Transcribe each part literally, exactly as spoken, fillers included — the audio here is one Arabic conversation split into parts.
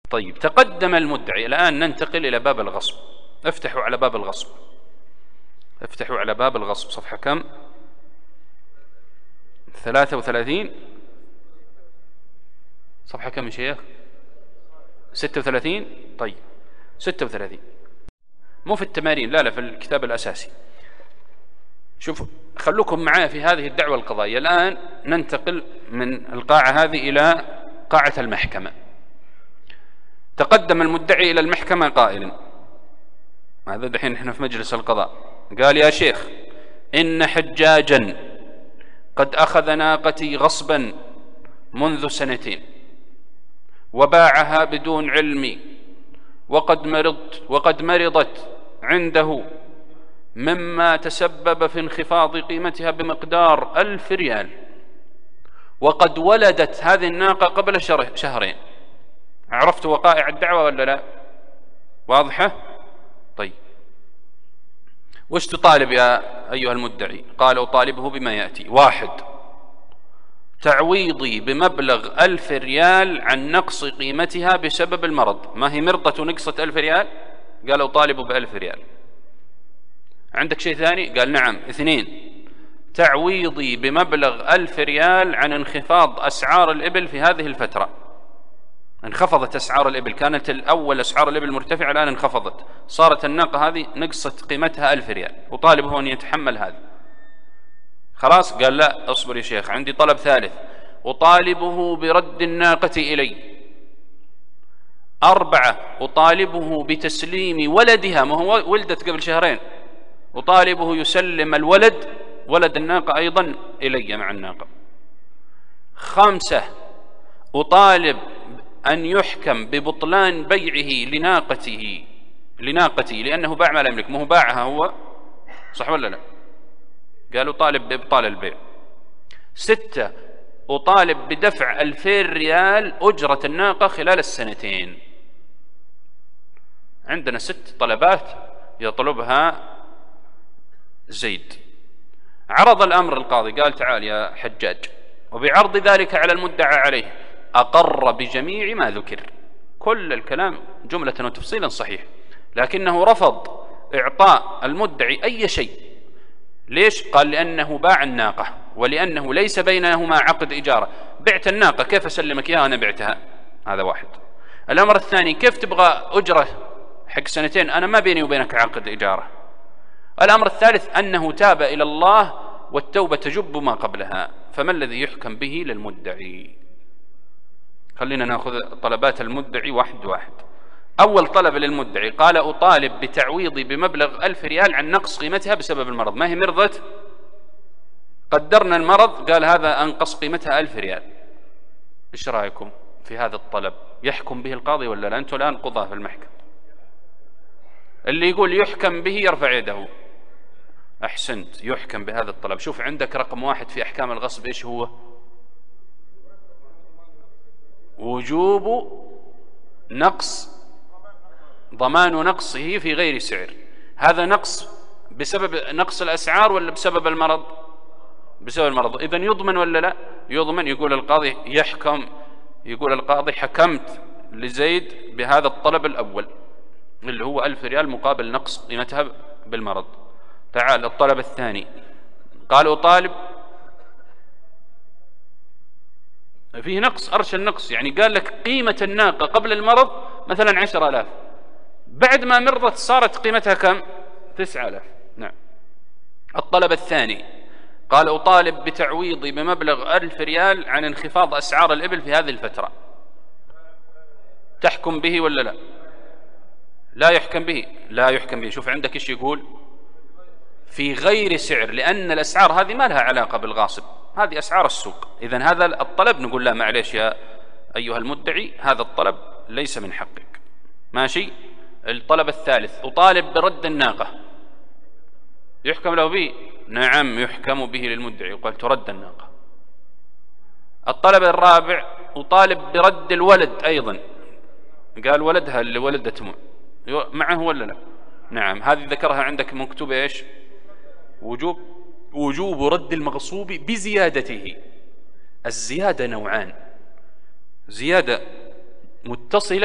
طيب، تقدم المدعي. الآن ننتقل إلى باب الغصب. افتحوا على باب الغصب، افتحوا على باب الغصب. صفحة كم؟ ثلاثة وثلاثين. صفحة كم يا شيخ؟ ستة وثلاثين. طيب، ستة وثلاثين، مو في التمارين، لا لا، في الكتاب الأساسي. شوفوا، خلوكم معي في هذه الدعوة القضائية. الآن ننتقل من القاعة هذه إلى قاعة المحكمة. تقدم المدعي إلى المحكمة قائلا، هذا دحين احنا في مجلس القضاء، قال: يا شيخ، إن حجاجا قد أخذ ناقتي غصبا منذ سنتين وباعها بدون علمي، وقد مرضت وقد مرضت عنده، مما تسبب في انخفاض قيمتها بمقدار ألف ريال، وقد ولدت هذه الناقة قبل شهرين. عرفتوا وقائع الدعوة ولا لا؟ واضحة؟ طيب، وش تطالب يا أيها المدعي؟ قال: أطالبه بما يأتي: واحد، تعويضي بمبلغ ألف ريال عن نقص قيمتها بسبب المرض. ما هي مرضت ونقصت ألف ريال؟ قال: أطالبه بألف ريال. عندك شيء ثاني؟ قال: نعم. اثنين، تعويضي بمبلغ ألف ريال عن انخفاض أسعار الإبل في هذه الفترة. انخفضت أسعار الإبل، كانت الأول أسعار الإبل مرتفعة، الآن انخفضت، صارت الناقة هذه نقصت قيمتها ألف ريال، أطالبه أن يتحمل هذا. خلاص؟ قال: لا، اصبر يا شيخ، عندي طلب ثالث، أطالبه برد الناقة إلي. أربعة، أطالبه بتسليم ولدها، ما هو ولدت قبل شهرين، أطالبه يسلم الولد، ولد الناقة أيضا، إلي مع الناقة. خمسة، أطالب أن يحكم ببطلان بيعه لناقته لناقتي لأنه باع ما لا يملك، ما هو باعها هو، صح ولا لا؟ قالوا طالب بإبطال البيع. ستة، أطالب بدفع ألفين ريال أجرة الناقة خلال السنتين. عندنا ست طلبات يطلبها زيد. عرض الأمر القاضي، قال: تعال يا حجاج، وبعرض ذلك على المدعى عليه أقر بجميع ما ذكر. كل الكلام جملة وتفصيلا صحيح، لكنه رفض إعطاء المدعي أي شيء. ليش؟ قال: لأنه باع الناقة، ولأنه ليس بينهما عقد إجارة. بعت الناقة، كيف أسلمك إياها؟ أنا بعتها. هذا واحد. الأمر الثاني، كيف تبغى أجرة حق سنتين؟ أنا ما بيني وبينك عقد إجارة. الأمر الثالث، أنه تاب إلى الله والتوبة تجب ما قبلها. فما الذي يحكم به للمدعي؟ خلينا نأخذ طلبات المدعي واحد واحد. أول طلب للمدعي، قال: أطالب بتعويضي بمبلغ ألف ريال عن نقص قيمتها بسبب المرض. ما هي مرضت؟ قدرنا المرض، قال هذا أنقص قيمتها ألف ريال. إيش رأيكم في هذا الطلب؟ يحكم به القاضي ولا لا؟ أنتم الآن قضاة في المحكمة. اللي يقول يحكم به يرفع يده. أحسنت، يحكم بهذا الطلب. شوف عندك رقم واحد في أحكام الغصب، إيش هو؟ وجوب نقص، ضمان نقصه في غير سعر. هذا نقص بسبب نقص الأسعار ولا بسبب المرض؟ بسبب المرض. إذن يضمن ولا لا؟ يضمن. يقول القاضي يحكم، يقول القاضي: حكمت لزيد بهذا الطلب الأول اللي هو ألف ريال مقابل نقص قيمتها بالمرض. تعال الطلب الثاني، قال: أطالب فيه نقص، أرش النقص، يعني قال لك قيمة الناقة قبل المرض مثلا عشر آلاف، بعد ما مرضت صارت قيمتها كم؟ تسعة آلاف. نعم. الطلب الثاني، قال: أطالب بتعويضي بمبلغ ألف ريال عن انخفاض أسعار الإبل في هذه الفترة. تحكم به ولا لا؟ لا يحكم به، لا يحكم به. شوف عندك إيش يقول؟ في غير سعر، لأن الأسعار هذه ما لها علاقة بالغاصب، هذه أسعار السوق. إذن هذا الطلب نقول لا، معليش يا أيها المدعي، هذا الطلب ليس من حقك. ماشي. الطلب الثالث، أطالب برد الناقة. يحكم له به؟ نعم، يحكم به للمدعي، وقال ترد الناقة. الطلب الرابع، أطالب برد الولد أيضا. قال ولدها اللي ولدت معه ولا لا؟ نعم. هذه ذكرها عندك مكتوبة إيش؟ وجوب وجوب رد المغصوب بزيادته. الزيادة نوعان: زيادة متصلة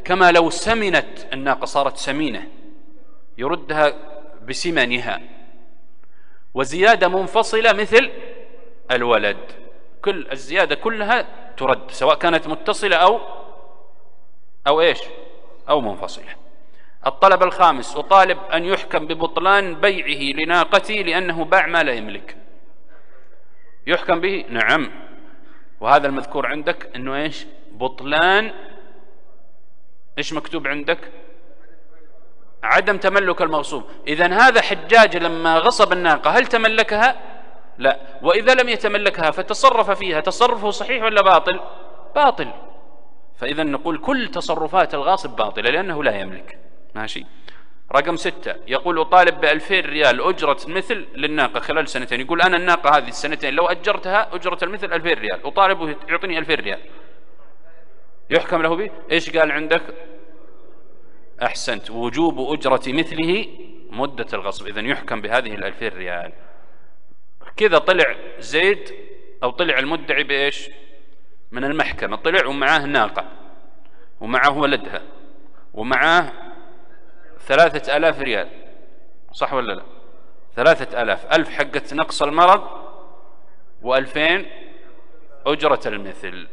كما لو سمنت الناقة صارت سمينة يردها بسمنها. وزيادة منفصلة مثل الولد، كل الزيادة كلها ترد سواء كانت متصلة أو أو إيش أو منفصلة. الطلب الخامس: أطالب أن يحكم ببطلان بيعه لناقتي لأنه باع ما لا يملك. يحكم به؟ نعم. وهذا المذكور عندك أنه إيش؟ بطلان. إيش مكتوب عندك؟ عدم تملك المغصوب. إذن هذا حجاج لما غصب الناقة هل تملكها؟ لا. وإذا لم يتملكها فتصرف فيها، تصرفه صحيح ولا باطل؟ باطل. فإذا نقول كل تصرفات الغاصب باطلة لأنه لا يملك. ماشي. رقم ستة: يقول أطالب بألفين ريال أجرة مثل للناقة خلال سنتين. يقول أنا الناقة هذه السنتين لو أجرتها أجرة المثل ألفين ريال، أطالبه يعطيني ألفين ريال. يحكم له به؟ إيش قال عندك؟ أحسنت، وجوب أجرة مثله مدة الغصب. إذن يحكم بهذه الألفين ريال. كذا طلع زيد أو طلع المدعي بإيش؟ من المحكمة، طلع ومعاه ناقة ومعاه ولدها ومعاه ثلاثة آلاف ريال، صح ولا لا؟ ثلاثة آلاف، ألف حقت نقص المرض وألفين أجرة المثل.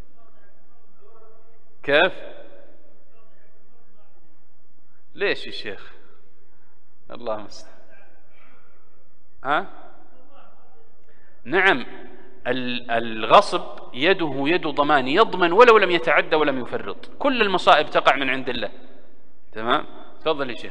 كيف؟ ليش يا شيخ؟ الله المستعان. ها؟ نعم، الغصب يده يد ضمان، يضمن ولو لم يتعدى ولم يفرط. كل المصائب تقع من عند الله. تمام؟ تفضل يا شيخ.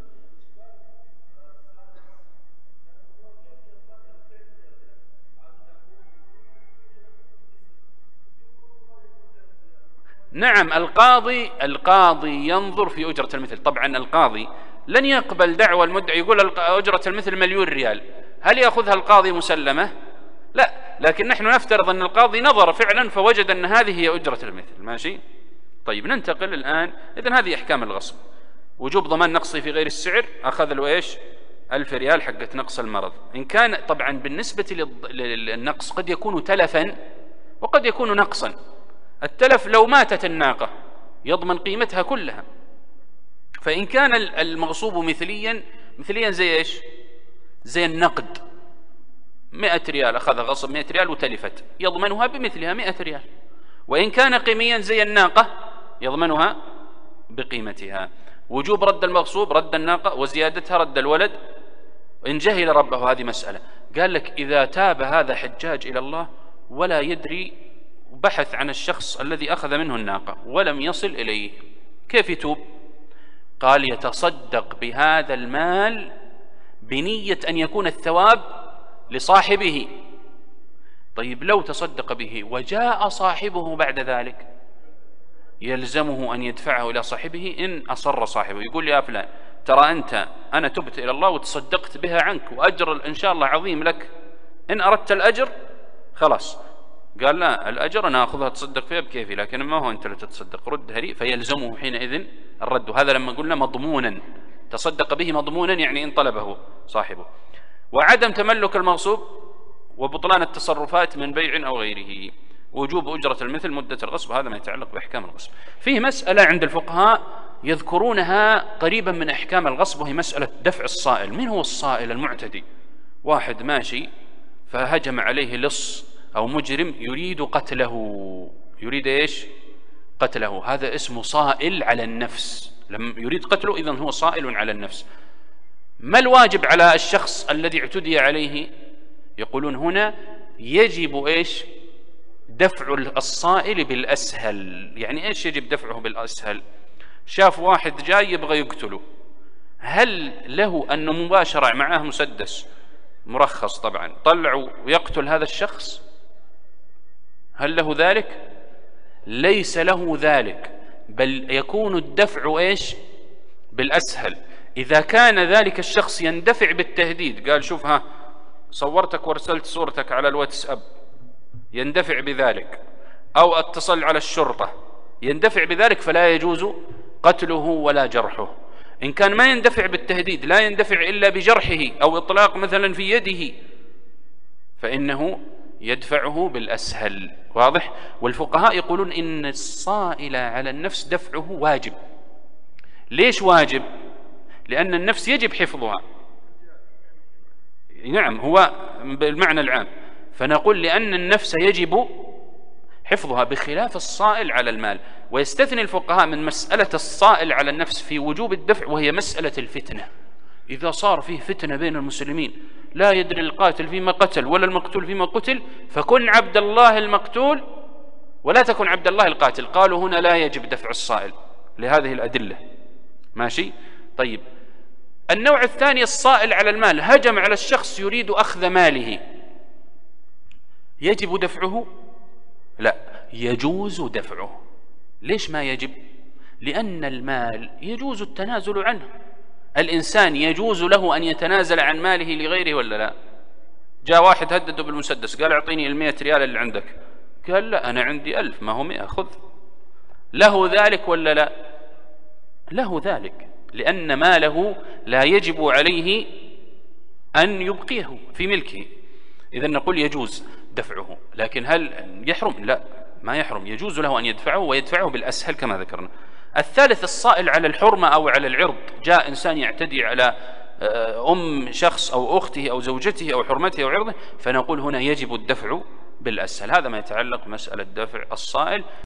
نعم، القاضي القاضي ينظر في أجرة المثل. طبعا القاضي لن يقبل دعوى المدعي يقول أجرة المثل مليون ريال، هل يأخذها القاضي مسلمة؟ لا، لكن نحن نفترض أن القاضي نظر فعلا فوجد أن هذه هي أجرة المثل. ماشي. طيب ننتقل الآن. إذن هذه أحكام الغصب: وجوب ضمان نقصه في غير السعر، أخذ له إيش؟ ألف ريال حقت نقص المرض. إن كان طبعا بالنسبة للنقص قد يكون تلفا وقد يكون نقصا. التلف لو ماتت الناقة يضمن قيمتها كلها. فإن كان المغصوب مثليا، مثليا زي إيش؟ زي النقد، مئة ريال أخذ غصب مئة ريال وتلفت، يضمنها بمثلها مئة ريال. وإن كان قيميا زي الناقة يضمنها بقيمتها. وجوب رد المغصوب رد الناقة، وزيادتها رد الولد إن جهل ربه. هذه مسألة. قال لك إذا تاب هذا حجاج إلى الله ولا يدري، بحث عن الشخص الذي أخذ منه الناقة ولم يصل إليه، كيف يتوب؟ قال يتصدق بهذا المال بنية أن يكون الثواب لصاحبه. طيب لو تصدق به وجاء صاحبه بعد ذلك يلزمه أن يدفعه إلى صاحبه إن أصر صاحبه. يقول يا فلان ترى أنت أنا تبت إلى الله وتصدقت بها عنك وأجر إن شاء الله عظيم لك، إن أردت الأجر خلاص. قال لا، الأجر أنا أخذها تصدق فيها بكيفي، لكن ما هو أنت اللي تتصدق، ردها لي. فيلزمه حينئذ الرد. هذا لما قلنا مضمونا، تصدق به مضمونا يعني إن طلبه صاحبه. وعدم تملك المغصوب وبطلان التصرفات من بيع أو غيره. وجوب أجرة المثل مدة الغصب، هذا ما يتعلق بأحكام الغصب. فيه مسألة عند الفقهاء يذكرونها قريبا من أحكام الغصب، وهي مسألة دفع الصائل. من هو الصائل المعتدي؟ واحد ماشي فهجم عليه لص أو مجرم يريد قتله، يريد إيش؟ قتله. هذا اسمه صائل على النفس. لم يريد قتله إذن هو صائل على النفس. ما الواجب على الشخص الذي اعتدي عليه؟ يقولون هنا يجب إيش؟ دفع الصائل بالأسهل. يعني إيش يجب دفعه بالأسهل؟ شاف واحد جاي يبغى يقتله، هل له أنه مباشرة معاه مسدس مرخص طبعا طلعوا ويقتل هذا الشخص؟ هل له ذلك؟ ليس له ذلك، بل يكون الدفع إيش؟ بالأسهل. إذا كان ذلك الشخص يندفع بالتهديد، قال شوف ها صورتك وارسلت صورتك على الواتساب، يندفع بذلك، أو اتصل على الشرطة يندفع بذلك، فلا يجوز قتله ولا جرحه. إن كان ما يندفع بالتهديد، لا يندفع إلا بجرحه أو إطلاق مثلا في يده، فإنه يدفعه بالأسهل. واضح؟ والفقهاء يقولون إن الصائل على النفس دفعه واجب. ليش واجب؟ لأن النفس يجب حفظها. نعم، هو بالمعنى العام. فنقول لأن النفس يجب حفظها بخلاف الصائل على المال. ويستثني الفقهاء من مسألة الصائل على النفس في وجوب الدفع وهي مسألة الفتنة. إذا صار فيه فتنة بين المسلمين لا يدري القاتل فيما قتل ولا المقتول فيما قتل، فكن عبد الله المقتول ولا تكن عبد الله القاتل. قالوا هنا لا يجب دفع الصائل لهذه الأدلة. ماشي؟ طيب، النوع الثاني الصائل على المال، هجم على الشخص يريد أخذ ماله، يجب دفعه؟ لا، يجوز دفعه. ليش ما يجب؟ لأن المال يجوز التنازل عنه. الإنسان يجوز له أن يتنازل عن ماله لغيره ولا لا؟ جاء واحد هدده بالمسدس قال اعطيني المئة ريال اللي عندك، قال لا أنا عندي ألف، ما هو مئة، خذ. له ذلك ولا لا؟ له ذلك، لأن ماله لا يجب عليه أن يبقيه في ملكه. إذن نقول يجوز دفعه. لكن هل يحرم؟ لا، ما يحرم، يجوز له أن يدفعه ويدفعه بالأسهل كما ذكرنا. الثالث الصائل على الحرمة أو على العرض. جاء إنسان يعتدي على أم شخص أو أخته أو زوجته أو حرمته أو عرضه، فنقول هنا يجب الدفع بالأسهل. هذا ما يتعلق بمسألة دفع الصائل.